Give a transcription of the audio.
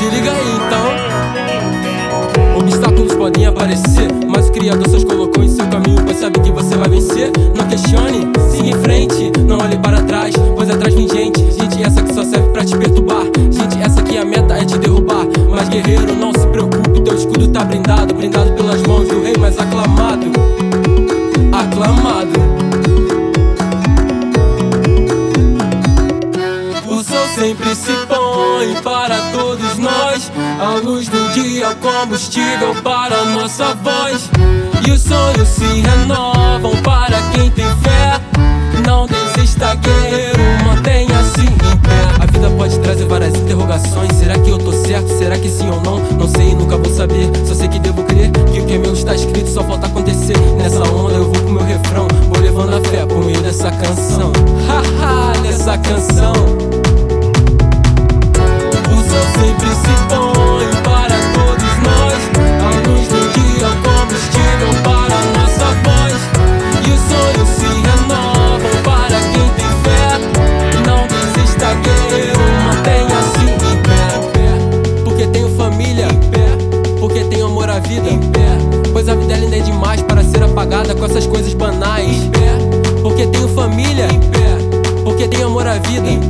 Se liga aí então. Obstáculos podem aparecer, mas o Criador só os colocou em seu caminho, pois sabe que você vai vencer. Não questione, siga em frente, não olhe para trás, pois atrás vem gente essa que só serve pra te perturbar. Gente, essa que a meta é te derrubar. Mas guerreiro, não se preocupe, teu escudo tá brindado pelas mãos do rei mais aclamado. Aclamado. O sol sempre se põe para todos nós, a luz do dia é o combustível para nossa voz. E os sonhos se renovam para quem tem fé. Não desista, guerreiro, mantenha-se em pé. A vida pode trazer várias interrogações. Será que eu tô certo? Será que sim ou não? Não sei e nunca vou saber. Só sei que devo crer que o que é meu está escrito, só falta acontecer. Nessa onda eu vou com meu refrão, vou levando a fé por meio dessa canção. Haha, dessa canção. O sol sempre se põe para todos nós, a luz do dia é o combustível para nossa voz. E os sonhos se renovam para quem tem fé. Não desista, guerreiro, mantenha-se em pé. Porque tenho família em pé, porque tenho amor à vida em pé, pois a vida ainda é demais para ser apagada com essas coisas banais em pé. Porque tenho família em pé, porque tenho amor à vida em